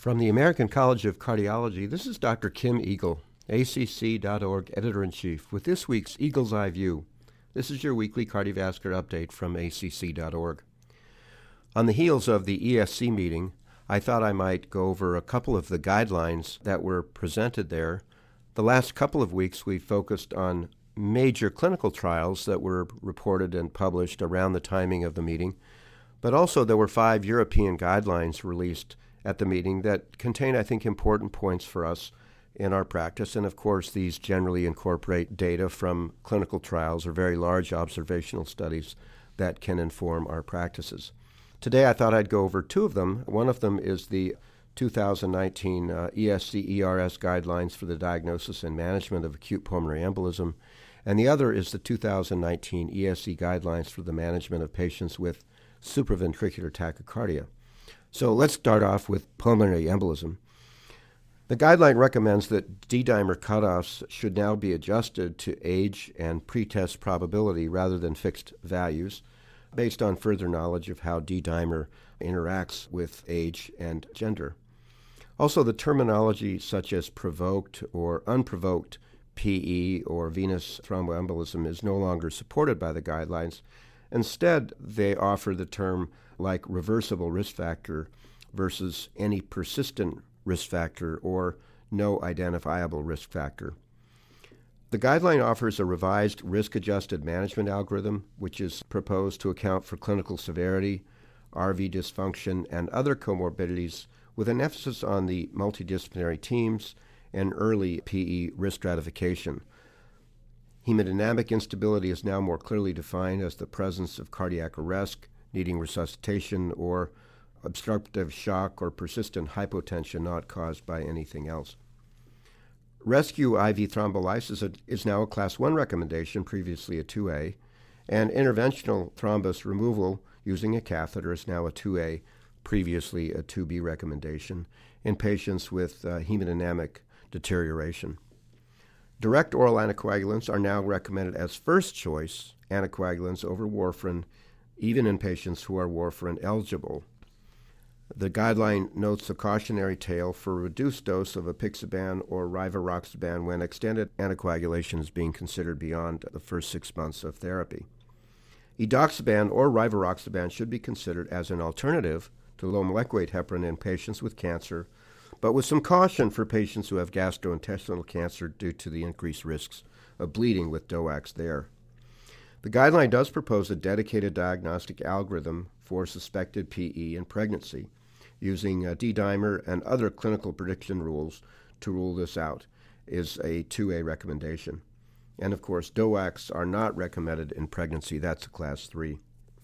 From the American College of Cardiology, this is Dr. Kim Eagle, ACC.org Editor-in-Chief, with this week's Eagle's Eye View. This is your weekly cardiovascular update from ACC.org. On the heels of the ESC meeting, I thought I might go over a couple of the guidelines that were presented there. The last couple of weeks, we focused on major clinical trials that were reported and published around the timing of the meeting, but also there were 5 European guidelines released at the meeting that contain, I think, important points for us in our practice. And of course, these generally incorporate data from clinical trials or very large observational studies that can inform our practices. Today, I thought I'd go over 2 of them. One of them is the 2019 ESC-ERS guidelines for the diagnosis and management of acute pulmonary embolism, and the other is the 2019 ESC guidelines for the management of patients with supraventricular tachycardia. So let's start off with pulmonary embolism. The guideline recommends that D-dimer cutoffs should now be adjusted to age and pretest probability rather than fixed values based on further knowledge of how D-dimer interacts with age and gender. Also, the terminology such as provoked or unprovoked PE or venous thromboembolism is no longer supported by the guidelines. Instead, they offer the term like reversible risk factor versus any persistent risk factor or no identifiable risk factor. The guideline offers a revised risk-adjusted management algorithm, which is proposed to account for clinical severity, RV dysfunction, and other comorbidities with an emphasis on the multidisciplinary teams and early PE risk stratification. Hemodynamic instability is now more clearly defined as the presence of cardiac arrest, needing resuscitation, or obstructive shock or persistent hypotension not caused by anything else. Rescue IV thrombolysis is now a Class 1 recommendation, previously a 2A, and interventional thrombus removal using a catheter is now a 2A, previously a 2B recommendation, in patients with hemodynamic deterioration. Direct oral anticoagulants are now recommended as first choice anticoagulants over warfarin, even in patients who are warfarin eligible. The guideline notes a cautionary tale for a reduced dose of apixaban or rivaroxaban when extended anticoagulation is being considered beyond the first 6 months of therapy. Edoxaban or rivaroxaban should be considered as an alternative to low molecular weight heparin in patients with cancer, but with some caution for patients who have gastrointestinal cancer due to the increased risks of bleeding with DOACs there. The guideline does propose a dedicated diagnostic algorithm for suspected PE in pregnancy, using D-dimer and other clinical prediction rules to rule this out, is a 2A recommendation. And of course, DOACs are not recommended in pregnancy. That's a Class 3.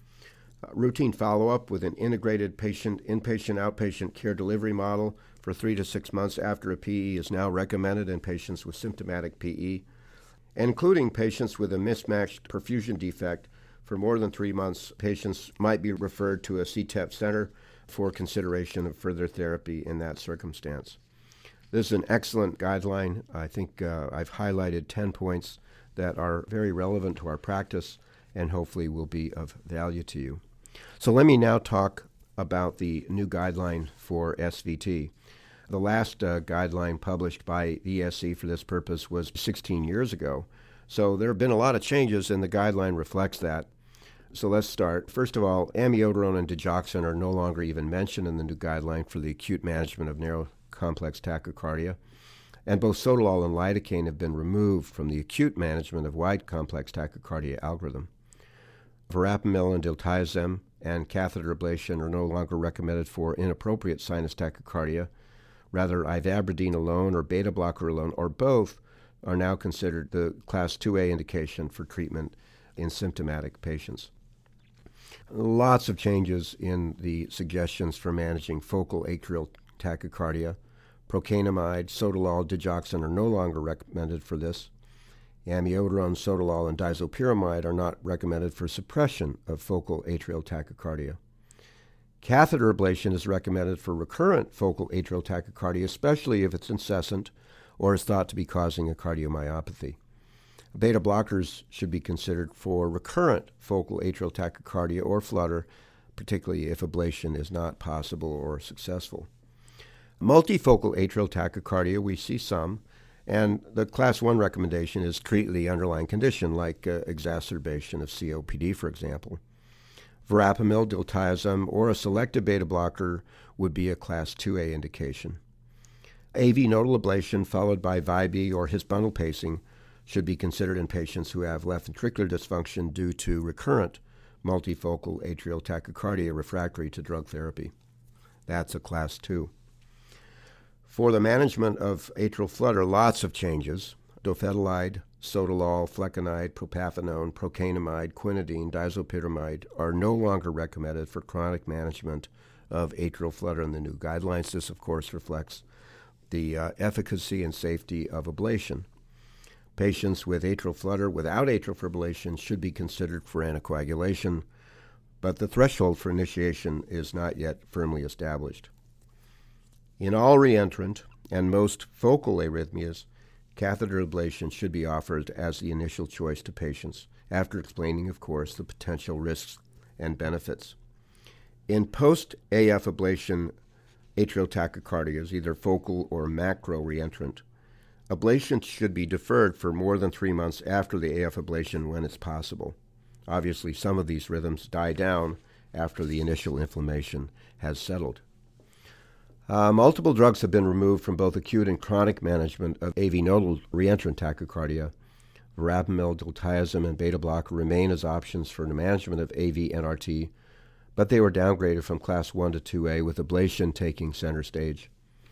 Routine follow-up with an integrated inpatient-outpatient care delivery model for 3 to 6 months after a PE is now recommended in patients with symptomatic PE, including patients with a mismatched perfusion defect. For more than 3 months, patients might be referred to a CTEP center for consideration of further therapy in that circumstance. This is an excellent guideline. I think I've highlighted 10 points that are very relevant to our practice and hopefully will be of value to you. So let me now talk about the new guideline for SVT. The last guideline published by ESC for this purpose was 16 years ago. So there have been a lot of changes, and the guideline reflects that. So let's start. First of all, amiodarone and digoxin are no longer even mentioned in the new guideline for the acute management of narrow complex tachycardia. And both sotalol and lidocaine have been removed from the acute management of wide complex tachycardia algorithm. Verapamil and diltiazem and catheter ablation are no longer recommended for inappropriate sinus tachycardia. Rather, ivabradine alone or beta blocker alone or both are now considered the Class 2A indication for treatment in symptomatic patients. Lots of changes in the suggestions for managing focal atrial tachycardia. Procainamide, sotalol, digoxin are no longer recommended for this. Amiodarone, sotalol, and disopyramide are not recommended for suppression of focal atrial tachycardia. Catheter ablation is recommended for recurrent focal atrial tachycardia, especially if it's incessant or is thought to be causing a cardiomyopathy. Beta blockers should be considered for recurrent focal atrial tachycardia or flutter, particularly if ablation is not possible or successful. Multifocal atrial tachycardia, we see some, and the Class 1 recommendation is treat the underlying condition, like exacerbation of COPD, for example. Verapamil, diltiazem, or a selective beta blocker would be a Class 2A indication. AV nodal ablation followed by VIB or His bundle pacing should be considered in patients who have left ventricular dysfunction due to recurrent multifocal atrial tachycardia refractory to drug therapy. That's a Class 2. For the management of atrial flutter, lots of changes. Dofetilide, sotalol, flecainide, propafenone, procainamide, quinidine, disopyramide are no longer recommended for chronic management of atrial flutter in the new guidelines. This, of course, reflects the efficacy and safety of ablation. Patients with atrial flutter without atrial fibrillation should be considered for anticoagulation, but the threshold for initiation is not yet firmly established. In all reentrant and most focal arrhythmias, catheter ablation should be offered as the initial choice to patients, after explaining, of course, the potential risks and benefits. In post-AF ablation atrial tachycardias, either focal or macro reentrant, ablation should be deferred for more than 3 months after the AF ablation when it's possible. Obviously, some of these rhythms die down after the initial inflammation has settled. Multiple drugs have been removed from both acute and chronic management of AV nodal reentrant tachycardia. Verapamil, diltiazem, and beta blocker remain as options for the management of AV NRT, but they were downgraded from Class 1 to 2A, with ablation taking center stage.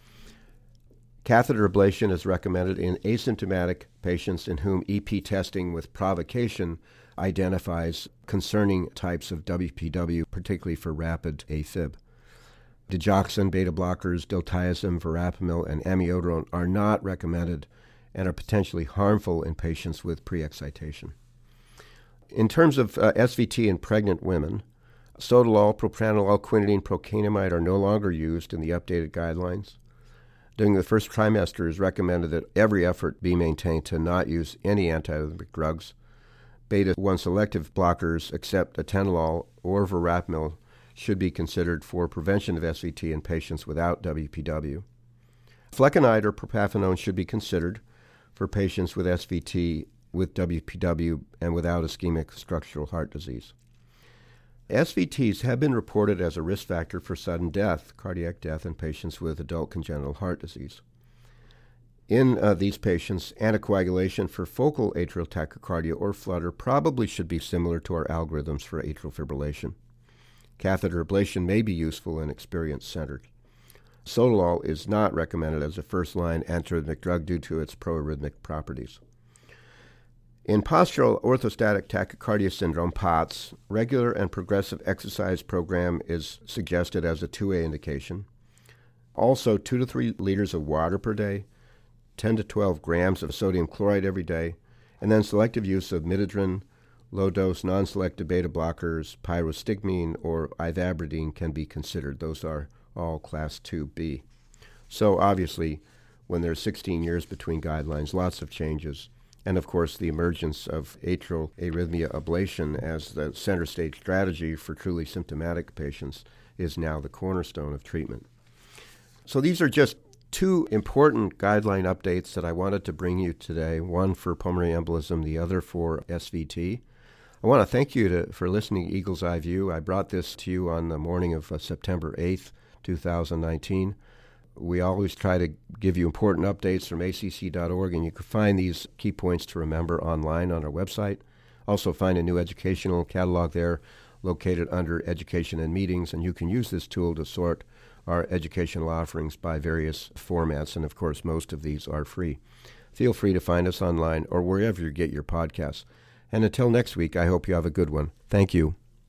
Catheter ablation is recommended in asymptomatic patients in whom EP testing with provocation identifies concerning types of WPW, particularly for rapid AFib. Digoxin, beta blockers, diltiazem, verapamil, and amiodarone are not recommended and are potentially harmful in patients with pre-excitation. In terms of SVT in pregnant women, sotalol, propranolol, quinidine, procainamide are no longer used in the updated guidelines. During the first trimester, it is recommended that every effort be maintained to not use any antiarrhythmic drugs. Beta-1 selective blockers, except atenolol or verapamil, should be considered for prevention of SVT in patients without WPW. Flecainide or propafenone should be considered for patients with SVT with WPW and without ischemic structural heart disease. SVTs have been reported as a risk factor for sudden death, cardiac death, in patients with adult congenital heart disease. In these patients, anticoagulation for focal atrial tachycardia or flutter probably should be similar to our algorithms for atrial fibrillation. Catheter ablation may be useful in experienced centers. Sotalol is not recommended as a first-line antiarrhythmic drug due to its proarrhythmic properties. In postural orthostatic tachycardia syndrome, POTS, regular and progressive exercise program is suggested as a 2A indication. Also, 2 to 3 liters of water per day, 10 to 12 grams of sodium chloride every day, and then selective use of midodrine, low-dose non-selective beta blockers, pyrostigmine, or ivabradine can be considered. Those are all Class 2B. So obviously, when there's 16 years between guidelines, lots of changes. And of course, the emergence of atrial arrhythmia ablation as the center stage strategy for truly symptomatic patients is now the cornerstone of treatment. So these are just 2 important guideline updates that I wanted to bring you today, one for pulmonary embolism, the other for SVT. I want to thank you for listening to Eagle's Eye View. I brought this to you on the morning of September 8th, 2019. We always try to give you important updates from acc.org, and you can find these key points to remember online on our website. Also find a new educational catalog there located under Education and Meetings, and you can use this tool to sort our educational offerings by various formats, and of course most of these are free. Feel free to find us online or wherever you get your podcasts. And until next week, I hope you have a good one. Thank you.